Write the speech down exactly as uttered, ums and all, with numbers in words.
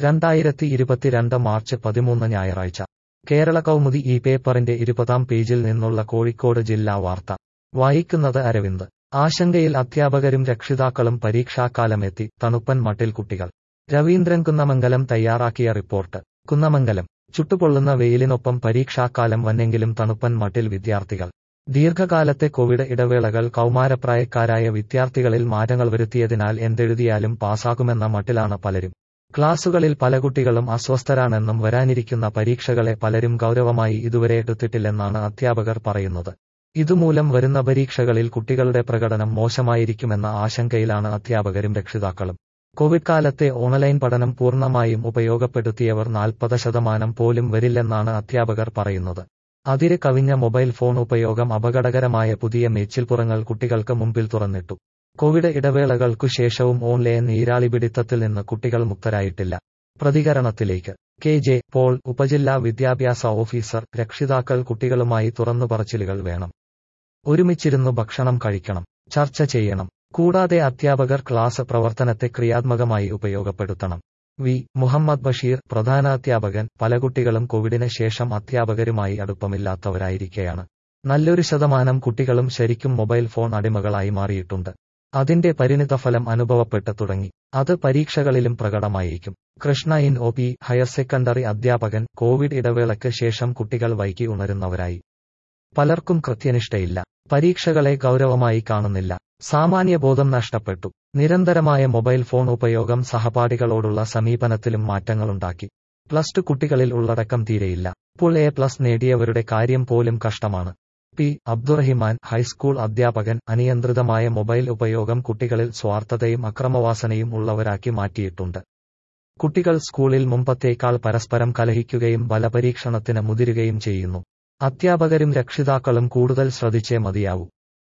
രണ്ടായിരത്തി ഇരുപത്തിരണ്ട് മാർച്ച് പതിമൂന്ന് ഞായറാഴ്ച കേരള കൗമുദി ഈ പേപ്പറിന്റെ ഇരുപതാം പേജിൽ നിന്നുള്ള കോഴിക്കോട് ജില്ലാ വാർത്ത വായിക്കുന്നത് അരവിന്ദ്. ആശങ്കയിൽ അധ്യാപകരും രക്ഷിതാക്കളും പരീക്ഷാക്കാലമെത്തി, തണുപ്പൻ മട്ടിൽ കുട്ടികൾ. രവീന്ദ്രൻ കുന്നമംഗലം തയ്യാറാക്കിയ റിപ്പോർട്ട്. കുന്നമംഗലം. ചുട്ടുപൊള്ളുന്ന വെയിലിനൊപ്പം പരീക്ഷാക്കാലം വന്നെങ്കിലും തണുപ്പൻ മട്ടിൽ വിദ്യാർത്ഥികൾ. ദീർഘകാലത്തെ കോവിഡ് ഇടവേളകൾ കൗമാരപ്രായക്കാരായ വിദ്യാർത്ഥികളിൽ മാറ്റങ്ങൾ വരുത്തിയതിനാൽ എന്തെഴുതിയാലും പാസ്സാകുമെന്ന മട്ടിലാണ് പലരും. ക്ലാസുകളിൽ പല കുട്ടികളും അസ്വസ്ഥരാണെന്നും വരാനിരിക്കുന്ന പരീക്ഷകളെ പലരും ഗൗരവമായി ഇതുവരെ എടുത്തിട്ടില്ലെന്നാണ് അധ്യാപകർ പറയുന്നത്. ഇതുമൂലം വരുന്ന പരീക്ഷകളിൽ കുട്ടികളുടെ പ്രകടനം മോശമായിരിക്കുമെന്ന ആശങ്കയിലാണ് അധ്യാപകരും രക്ഷിതാക്കളും. കോവിഡ് കാലത്തെ ഓൺലൈൻ പഠനം പൂർണ്ണമായും ഉപയോഗപ്പെടുത്തിയവർ നാൽപ്പത് ശതമാനം പോലും വരില്ലെന്നാണ് അധ്യാപകർ പറയുന്നത്. അതിര് കവിഞ്ഞ മൊബൈൽ ഫോൺ ഉപയോഗം അപകടകരമായ പുതിയ മേച്ചിൽപ്പുറങ്ങൾ കുട്ടികൾക്ക് മുമ്പിൽ തുറന്നിട്ടു. കോവിഡ് ഇടവേളകൾക്കു ശേഷവും ഓൺലൈൻ നീരാളിപിടിത്തത്തിൽ നിന്ന് കുട്ടികൾ മുക്തരായിട്ടില്ല. പ്രതികരണത്തിലേക്ക്. കെ ജെ പോൾ, ഉപജില്ലാ വിദ്യാഭ്യാസ ഓഫീസർ. രക്ഷിതാക്കൾ കുട്ടികളുമായി തുറന്നുപറച്ചിലുകൾ വേണം. ഒരുമിച്ചിരുന്നു ഭക്ഷണം കഴിക്കണം. ചർച്ച ചെയ്യണം. കൂടാതെ അധ്യാപകർ ക്ലാസ് പ്രവർത്തനത്തെ ക്രിയാത്മകമായി ഉപയോഗപ്പെടുത്തണം. വി മുഹമ്മദ് ബഷീർ, പ്രധാനാധ്യാപകൻ. പല കുട്ടികളും കോവിഡിന് ശേഷം അധ്യാപകരുമായി അടുപ്പമില്ലാത്തവരായിരിക്കെയാണ്. നല്ലൊരു ശതമാനം കുട്ടികളും ശരിക്കും മൊബൈൽ ഫോൺ അടിമകളായി മാറിയിട്ടുണ്ട്. അതിന്റെ പരിണിതഫലം അനുഭവപ്പെട്ടു തുടങ്ങി. അത് പരീക്ഷകളിലും പ്രകടമായിരിക്കും. കൃഷ്ണ ഇൻ ഒ പി, ഹയർ സെക്കൻഡറി അധ്യാപകൻ. കോവിഡ് ഇടവേളയ്ക്ക് ശേഷം കുട്ടികൾ വൈകി ഉണരുന്നവരായി. പലർക്കും കൃത്യനിഷ്ഠയില്ല. പരീക്ഷകളെ ഗൗരവമായി കാണുന്നില്ല. സാമാന്യബോധം നഷ്ടപ്പെട്ടു. നിരന്തരമായ മൊബൈൽ ഫോൺ ഉപയോഗം സഹപാഠികളോടുള്ള സമീപനത്തിലും മാറ്റങ്ങളുണ്ടാക്കി. പ്ലസ് ടു കുട്ടികളിൽ ഉള്ളടക്കം തീരെയില്ല. ഫുൾ എ പ്ലസ് നേടിയവരുടെ കാര്യം പോലും കഷ്ടമാണ്. പി അബ്ദുറഹിമാൻ, ഹൈസ്കൂൾ അധ്യാപകൻ. അനിയന്ത്രിതമായ മൊബൈൽ ഉപയോഗം കുട്ടികളിൽ സ്വാർത്ഥതയും അക്രമവാസനയും ഉള്ളവരാക്കി മാറ്റിയിട്ടുണ്ട്. കുട്ടികൾ സ്കൂളിൽ മുമ്പത്തേക്കാൾ പരസ്പരം കലഹിക്കുകയും ബലപരീക്ഷണത്തിന് മുതിരുകയും ചെയ്യുന്നു. അധ്യാപകരും രക്ഷിതാക്കളും കൂടുതൽ ശ്രദ്ധിച്ചേ മതിയാവൂ.